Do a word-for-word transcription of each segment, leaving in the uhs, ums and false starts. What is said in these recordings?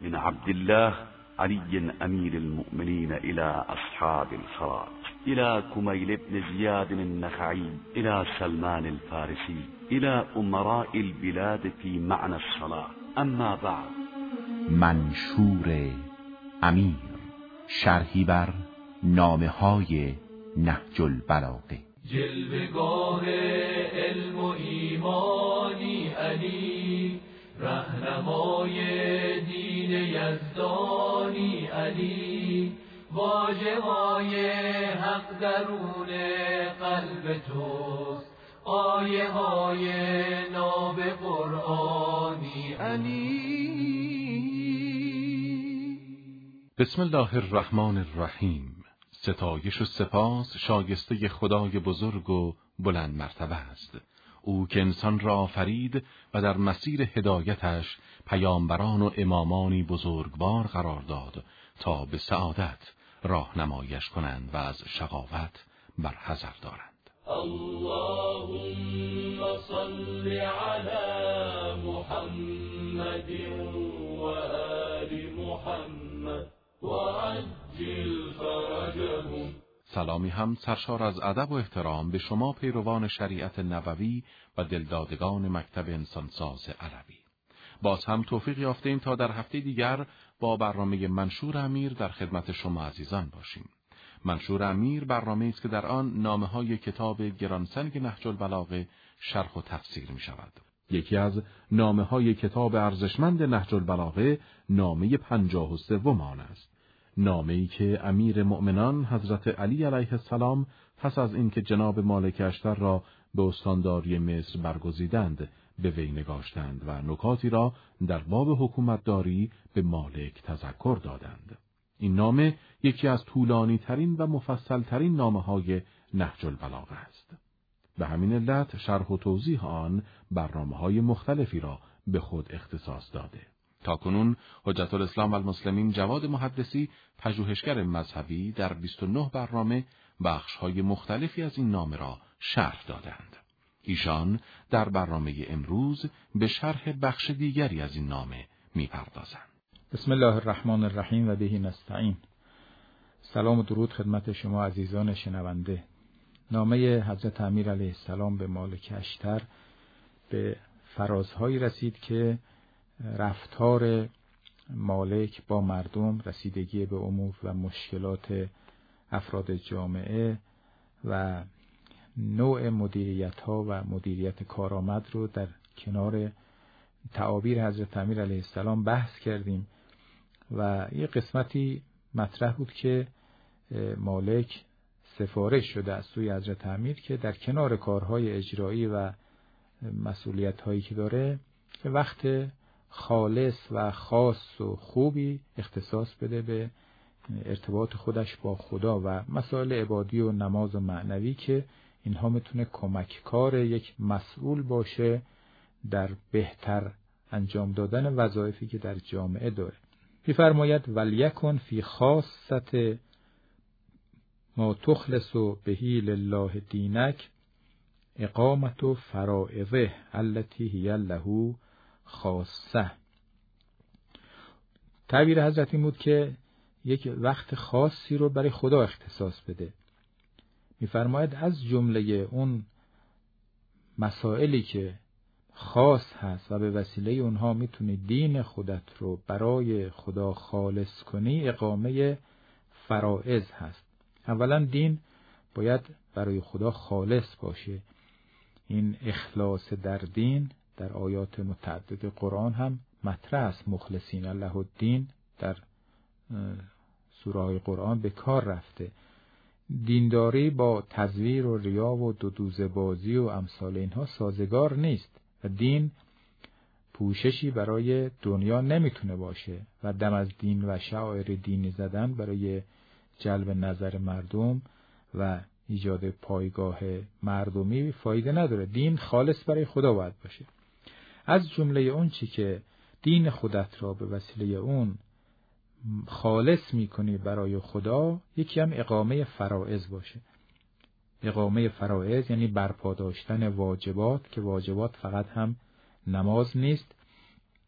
من عبد الله علي أمير المؤمنين إلى أصحاب الخراج، إلى كميل بن زياد النخعي، إلى سلمان الفارسي، إلى أمراء البلاد في معنى الصلاة. اما بعد. منشور امیر، شرحی بر نامه های نهج البلاغه. جلوه‌گاه علم و ایمانی علی، رهنمای دین یزدانی علی، واژه‌های حق درون قلب توست، آیه های ناب قرآنی علی. بسم الله الرحمن الرحیم. ستایش و سپاس شایسته خدای بزرگ و بلند مرتبه است، او که انسان را آفرید و در مسیر هدایتش پیامبران و امامانی بزرگوار قرار داد تا به سعادت راهنماییش کنند و از شقاوت برحذر دارند. اللهم صل علی محمد و آل محمد و عجل فرجهم. سلامی هم سرشار از ادب و احترام به شما پیروان شریعت نبوی و دلدادگان مکتب انسانساز علوی. باز هم توفیق یافتیم تا در هفته دیگر با برنامه منشور امیر در خدمت شما عزیزان باشیم. منشور امیر برنامه‌ای است که در آن نامه‌های کتاب گرانسنگ نهج البلاغه شرح و تفسیر می شود. یکی از نامه‌های کتاب ارزشمند نهج البلاغه نامه پنجاه و سوم آن است. نامه‌ای که امیر مؤمنان حضرت علی علیه السلام پس از اینکه جناب مالک اشتر را به استانداری مصر برگزیدند به وی نگاشتند و نکاتی را در باب حکومتداری به مالک تذکر دادند. این نامه یکی از طولانی ترین و مفصل ترین نامه های نهج البلاغه است. به همین علت شرح و توضیح آن برنامه های مختلفی را به خود اختصاص داده. تاکنون حجت الاسلام و المسلمین جواد محدثی، پژوهشگر مذهبی، در بیست و نه برنامه بخش‌های مختلفی از این نامه را شرح دادند. ایشان در برنامه امروز به شرح بخش دیگری از این نامه می‌پردازند. بسم الله الرحمن الرحیم و به نستعین. سلام و درود خدمت شما عزیزان شنونده. نامه حضرت امیر علیه السلام به مالک اشتر به فرازهایی رسید که رفتار مالک با مردم، رسیدگی به امور و مشکلات افراد جامعه و نوع مدیریت‌ها و مدیریت کارآمد رو در کنار تعابیر حضرت امیر علیه السلام بحث کردیم و یه قسمتی مطرح بود که مالک سفارش شده از سوی حضرت امیر که در کنار کارهای اجرایی و مسئولیت‌هایی که داره که وقت خالص و خاص و خوبی اختصاص بده به ارتباط خودش با خدا و مسائل عبادی و نماز و معنوی که اینها میتونه کمک کار یک مسئول باشه در بهتر انجام دادن وظایفی که در جامعه داره. می‌فرماید ولیکن فی خاصت ما تخلص بهی لله دینک اقامت و فرائضه التي هی له خاصه. تعبیر حضرت این بود که یک وقت خاصی رو برای خدا اختصاص بده. می‌فرماید از جمله اون مسائلی که خاص هست و به وسیله اونها میتونی دین خودت رو برای خدا خالص کنی، اقامه فرائض هست. اولا دین باید برای خدا خالص باشه. این اخلاص در دین در آیات متعدد قرآن هم مطرح است. مخلصین له الدین در سوره های قرآن به کار رفته. دینداری با تزویر و ریا و دودوزه بازی و امثال اینها سازگار نیست و دین پوششی برای دنیا نمیتونه باشه و دم از دین و شعائر دینی زدن برای جلب نظر مردم و ایجاد پایگاه مردمی فایده نداره. دین خالص برای خدا باید باشه. از جمله اون چی که دین خودت را به وسیله اون خالص میکنی برای خدا، یکی هم اقامه فرائض باشه. اقامه فرائض یعنی برپا داشتن واجبات، که واجبات فقط هم نماز نیست،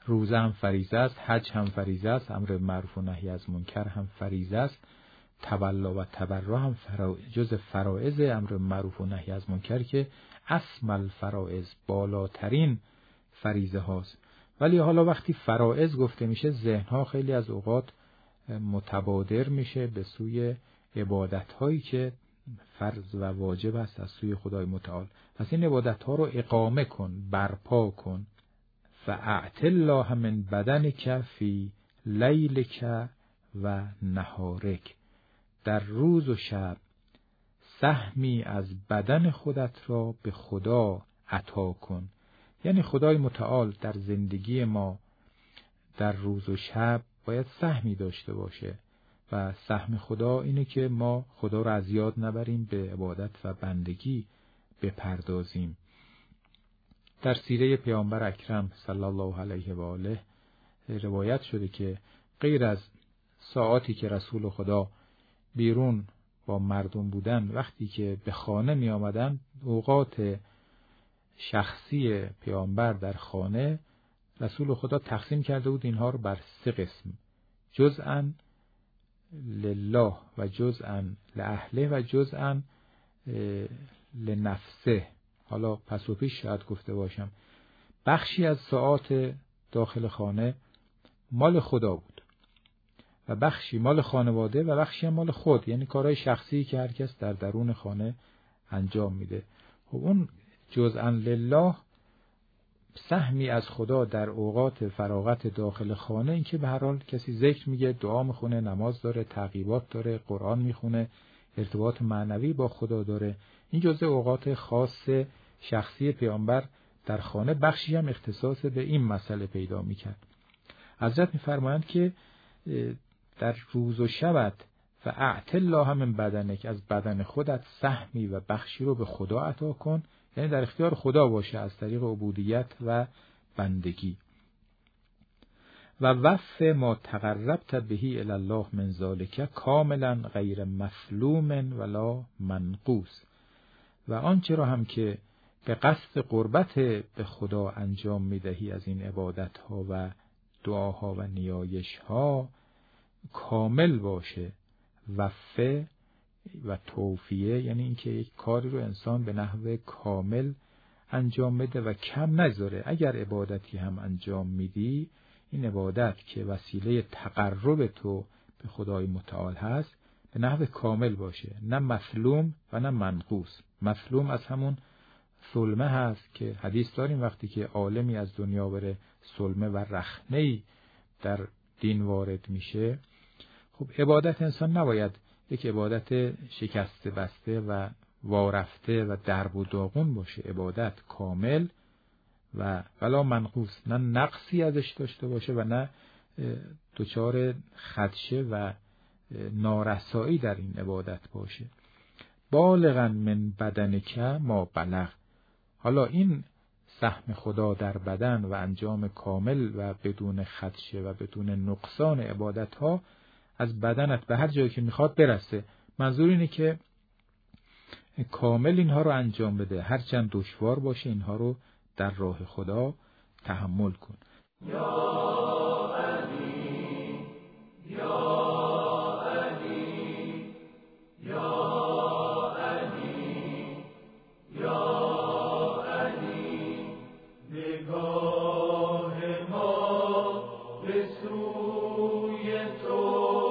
روزه هم فریضه است، حج هم فریضه است، امر معروف و نهی از منکر هم فریضه است، تولا و تبرع هم فرا... جز فرائض امر معروف و نهی از منکر که اسم الفرائض بالاترین فریضه هاست. ولی حالا وقتی فرائض گفته میشه ذهنها خیلی از اوقات متبادر میشه به سوی عبادت هایی که فرض و واجب است از سوی خدای متعال. پس این عبادت ها رو اقامه کن، برپا کن. فاعت الله من بدنک فی لیلک و نهارک، در روز و شب سهمی از بدن خودت را به خدا عطا کن. یعنی خدای متعال در زندگی ما در روز و شب باید سهمی داشته باشه و سهم خدا اینه که ما خدا را از یاد نبریم، به عبادت و بندگی بپردازیم. در سیره پیامبر اکرم صلی الله علیه و آله روایت شده که غیر از ساعاتی که رسول خدا بیرون با مردم بودن، وقتی که به خانه می آمدن، اوقات شخصی پیامبر در خانه رسول خدا تقسیم کرده بود اینها رو بر سه قسم: جزءاً لله و جزءاً لأهله و جزءاً لنفسه. حالا پس و پیش شاید گفته باشم بخشی از ساعات داخل خانه مال خدا بود و بخشی مال خانواده و بخشی مال خود، یعنی کارهای شخصی که هر کس در درون خانه انجام میده. خب اون جزءاً لله، سهمی از خدا در اوقات فراغت داخل خانه، این که به هر حال کسی ذکر میگه، دعا میخونه، نماز داره، تعقیبات داره، قرآن میخونه، ارتباط معنوی با خدا داره، این جزء اوقات خاص شخصی پیامبر در خانه. بخشی هم اختصاص به این مسئله پیدا میکرد. حضرت میفرمایند که در روز و شبت فاعت الله من بدنک، از بدن خودت سهمی و بخشی رو به خدا عطا کن، یعنی در اختیار خدا باشه از طریق عبودیت و بندگی. و وف ما تقربت بهی الی الله من ذالک کاملا غیر مظلوم ولا منقوص، و آنچه را هم که به قصد قربت به خدا انجام میدهی از این عبادت ها و دعاها و نیایش ها کامل باشه. وفه و توفیه یعنی اینکه یک کاری رو انسان به نحو کامل انجام بده و کم نذاره. اگر عبادتی هم انجام میدی، این عبادت که وسیله تقرب تو به خدای متعال هست به نحو کامل باشه، نه مظلوم و نه منقوص. مظلوم از همون ظلمه هست که حدیث داریم وقتی که عالمی از دنیا بره ظلمه و رخنه‌ای در دین وارد میشه. خب عبادت انسان نباید یک عبادت شکسته بسته و وارفته و درب و داغون باشه. عبادت کامل و ولا منقوص، نه نقصی ازش داشته باشه و نه دچار خدشه و نارسایی در این عبادت باشه. بالغاً من بدنک ما بلغ. حالا این سهم خدا در بدن و انجام کامل و بدون خدشه و بدون نقصان عبادت ها از بدنت به هر جایی که میخواد برسه. منظور اینه که کامل اینها رو انجام بده، هرچند دشوار باشه اینها رو در راه خدا تحمل کن. یا علی یا علی یا علی یا علی، نگاه ما به سوی تو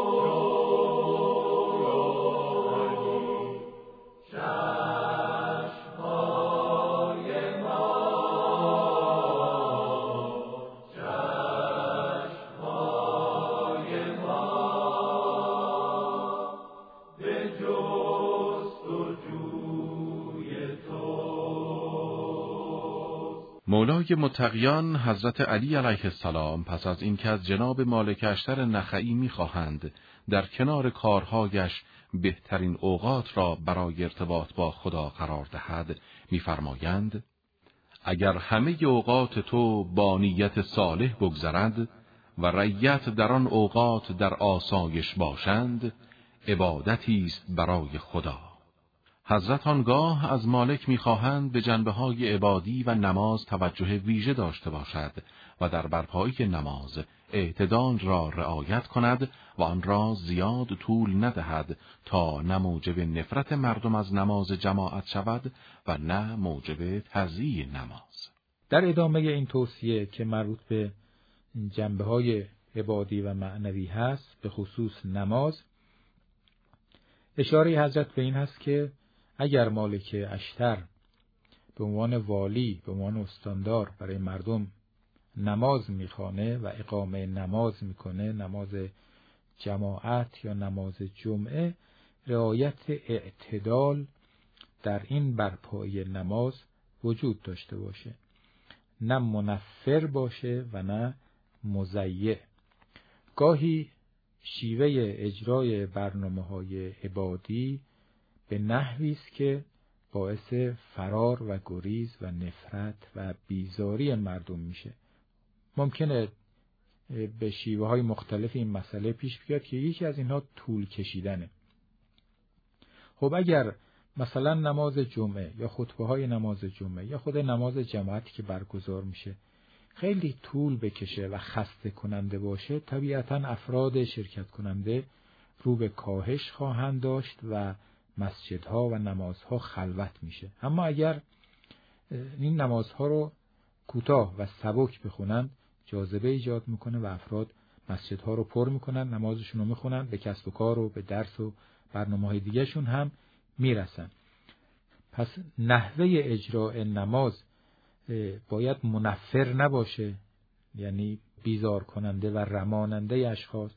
مولای متقیان حضرت علی علیه السلام پس از اینکه از جناب مالک اشتر نخعی می‌خواهند در کنار کارهایش بهترین اوقات را برای ارتباط با خدا قرار دهد، می‌فرمایند اگر همه اوقات تو با نیت صالح بگذرد و رعیت در آن اوقات در آسایش باشند، عبادتی است برای خدا. حضرت آنگاه از مالک می‌خواهند به جنبه‌های عبادی و نماز توجه ویژه داشته باشد و در برپایی نماز اعتدال را رعایت کند و آن را زیاد طول ندهد تا نه موجب نفرت مردم از نماز جماعت شود و نه موجب تضییع نماز. در ادامه این توصیه که مربوط به جنبه‌های عبادی و معنوی هست، به خصوص نماز، اشاره حضرت به این هست که اگر مالک اشتر به عنوان والی، به عنوان استاندار برای مردم نماز میخوانه و اقامه نماز میکنه، نماز جماعت یا نماز جمعه، رعایت اعتدال در این برپایی نماز وجود داشته باشه، نه منفر باشه و نه مضیع. گاهی شیوه اجرای برنامه‌های عبادی به نحوی است که باعث فرار و گریز و نفرت و بیزاری مردم میشه. ممکنه به شیوه های مختلف این مسئله پیش بیاد که یکی از اینها طول کشیدنه. خب اگر مثلا نماز جمعه یا خطبه های نماز جمعه یا خود نماز جماعتی که برگزار میشه خیلی طول بکشه و خسته کننده باشه، طبیعتاً افراد شرکت کننده رو به کاهش خواهند داشت و مسجدها و نمازها خلوت میشه. اما اگر این نمازها رو کوتاه و سبک بخونن، جاذبه ایجاد میکنه و افراد مسجدها رو پر میکنن، نمازشون رو میخونن، به کسب و کار و به درس و برنامه‌های دیگه‌شون هم میرسن. پس نحوه اجراء نماز باید منفر نباشه، یعنی بیزار کننده و رماننده اشخاص،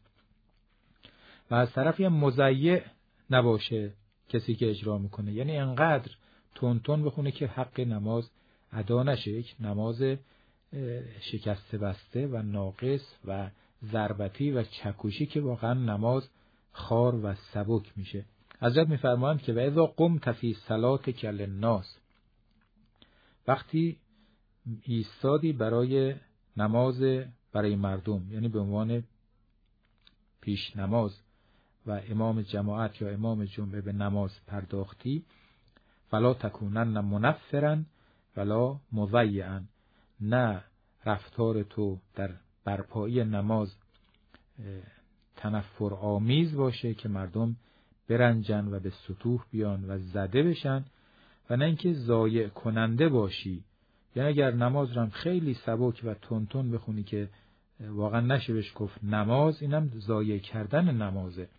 و از طرفی هم مضیع نباشه کسی که اجرا میکنه، یعنی انقدر تون تون بخونه که حق نماز ادا نشه، یک نماز شکسته بسته و ناقص و ضربتی و چکشی که واقعا نماز خار و سبک میشه. حضرت میفرمایند که و اذا قمت فی صلاتک للناس، وقتی ایستادی برای نماز برای مردم، یعنی به عنوان پیش نماز و امام جماعت یا امام جمعه به نماز پرداختی، فلا تکونن منفرا ولا مضیعا، نه رفتار تو در برپایی نماز تنفر آمیز باشه که مردم برنجن و به سطوح بیان و زده بشن، و نه اینکه ضایع کننده باشی، یعنی اگر نماز رو هم خیلی سبک و تون تون بخونی که واقعا نشه بهش گفت نماز، اینم ضایع کردن نمازه.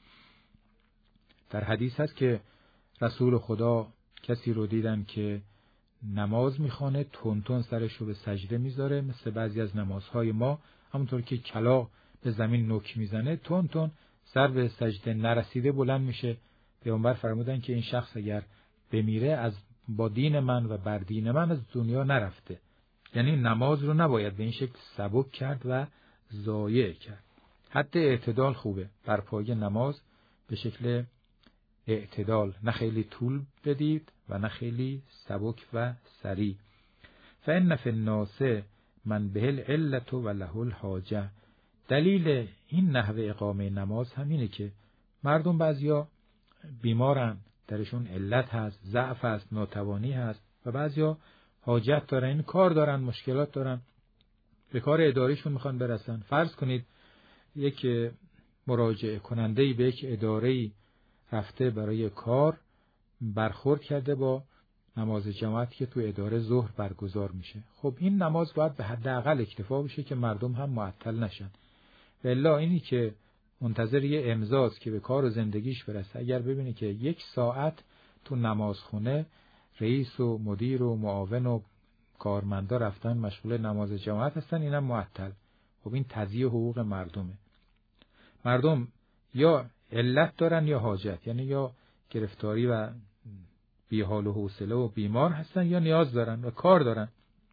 در حدیث هست که رسول خدا کسی رو دیدن که نماز میخوانه، تون تون سرش رو به سجده میذاره، مثل بعضی از نمازهای ما، همونطور که کلاغ به زمین نوک میزنه، تون تون سر به سجده نرسیده بلند میشه. پیامبر فرمودن که این شخص اگر بمیره از با دین من و بر دین من از دنیا نرفته. یعنی نماز رو نباید به این شکل سبک کرد و ضایع کرد. حتی اعتدال خوبه، برپای نماز به شکل اعتدال، نه خیلی طول بدید و نه خیلی سبک و سریع. فإن فی الناس من به العلة و له الحاجه. دلیل این نحوه اقامه نماز همینه که مردم بعضیا بیمارن، درشون علت هست، ضعف هست، ناتوانی هست، و بعضیا حاجت دارن، این کار دارن، مشکلات دارن، به کار اداریشون میخوان برسن. فرض کنید یک مراجعه کننده‌ای به یک اداره‌ای رفته برای کار، برخورد کرده با نماز جماعت که تو اداره ظهر برگزار میشه. خب این نماز باید به حداقل اکتفا بشه که مردم هم معطل نشن. والا اینی که منتظر یه امضاست که به کار و زندگیش برسه، اگر ببینه که یک ساعت تو نمازخونه رئیس و مدیر و معاون و کارمندا رفتن مشغول نماز جماعت هستن، اینم معطل. خب این تضییع حقوق مردمه. مردم یا علت دارن یا حاجت، یعنی یا گرفتاری و بیحال و حوصله و بیمار هستن یا نیاز دارن و کار دارن.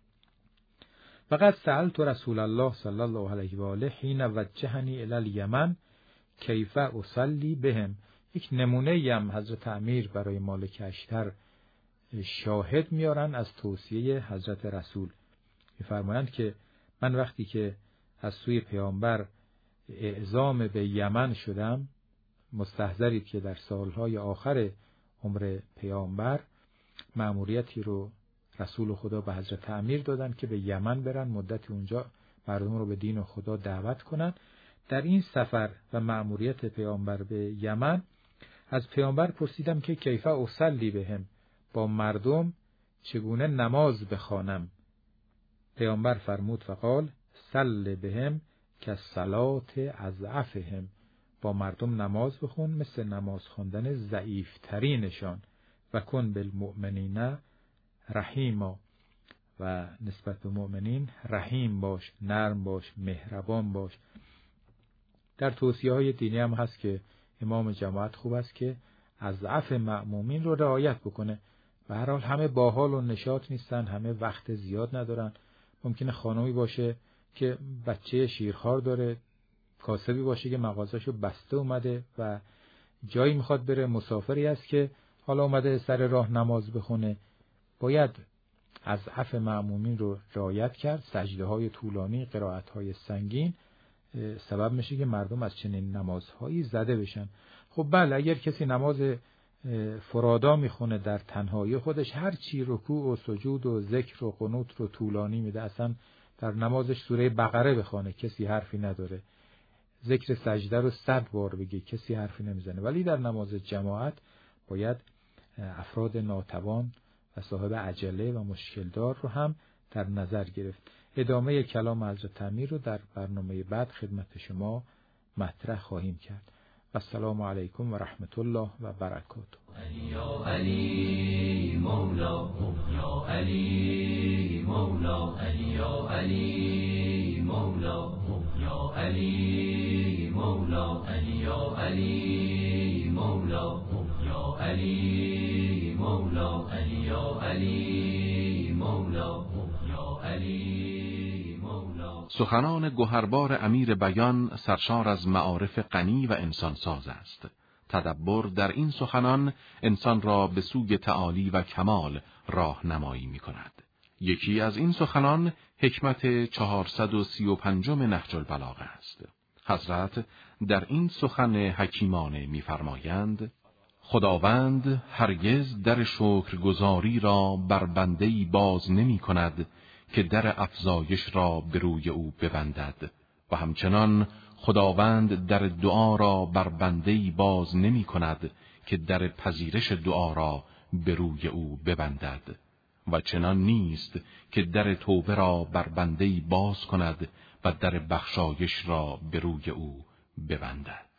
فقط سألت رسول الله صلی الله علیه و آله حین وجهنی الی الیمن کیف اصلی بهم. یک نمونه هم حضرت امیر برای مالک اشتر شاهد میارن از توصیه حضرت رسول. میفرمایند که من وقتی که از سوی پیامبر اعزام به یمن شدم، مستحضرید که در سالهای آخر عمر پیامبر مأموریتی رو رسول خدا به حضرت امیر دادن که به یمن برن، مدتی اونجا مردم رو به دین خدا دعوت کنن. در این سفر و مأموریت پیامبر به یمن از پیامبر پرسیدم که کیف اصلی بهم، با مردم چگونه نماز بخوانم؟ پیامبر فرمود فقال صل بهم که صلات اضعفهم، با مردم نماز بخون مثل نماز خواندن ضعیفترینشان، و کن بالمؤمنین رحیما، و نسبت به مؤمنین رحیم باش، نرم باش، مهربان باش. در توصیه های دینی هم هست که امام جماعت خوب است که اضعف مأمومین رو رعایت بکنه. به هر حال همه باحال و نشاط نیستن، همه وقت زیاد ندارن. ممکنه خانومی باشه که بچه شیرخوار داره، کاسبی باشه که مغازه‌شو بسته اومده و جایی میخواد بره، مسافری است که حالا اومده سر راه نماز بخونه. باید اضعف مأمومین رو رعایت کرد. سجده های طولانی، قرائت های سنگین سبب میشه که مردم از چنین نمازهایی زده بشن. خب بله، اگر کسی نماز فرادا میخونه در تنهایی خودش، هر چی رکوع و سجود و ذکر و قنوت رو طولانی میده، اصلا در نمازش سوره بقره بخونه کسی حرفی نداره، ذکر سجده رو صد بار بگه کسی حرفی نمیزنه. ولی در نماز جماعت باید افراد ناتوان و صاحب عجله و مشکلدار رو هم در نظر گرفت. ادامه کلام حضرت امیر رو در برنامه بعد خدمت شما مطرح خواهیم کرد. السلام علیکم و رحمت الله و برکاته. یا علی مولا، یا علی مولا، یا علی مولا، یا علی مولا، یا علی مولا، یا علی مولا، یا علی مولا، یا علی مولا. سخنان گوهربار امیر بیان سرشار از معارف غنی و انسانساز است. تدبر در این سخنان انسان را به سوی تعالی و کمال راهنمایی می کند. یکی از این سخنان حکمت چهارصد و سی و پنجم نهج البلاغه است. حضرت در این سخن حکیمانه می فرمایند: خداوند هرگز در شکرگزاری را بر بنده‌ای باز نمی کند که در افزایش را به روی او ببندد، و همچنان خداوند در دعا را بر بنده‌ای باز نمی کند که در پذیرش دعا را به روی او ببندد، و چنان نیست که در توبه را بر بنده‌ای باز کند و در بخشایش را به روی او ببندد.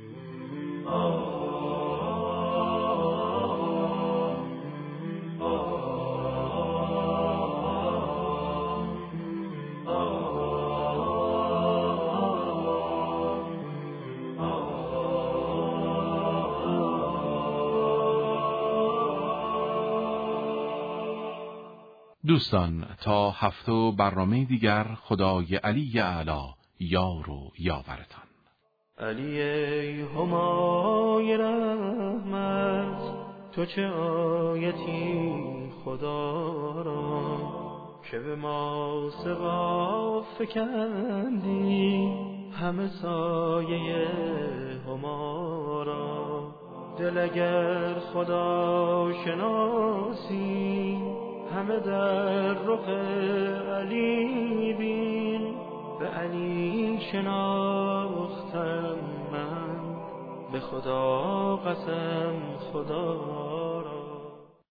دوستان، تا هفته برنامه دیگر خدای علی اعلی یار و یاورتان. علی ای همای رحمت، تو چه آیتی خدا را که به ما سوا فکندی همه سایه هما را. دل اگر خدا شناسی همه در رخ علی بین، به علی شناختم من به خدا قسم خدا.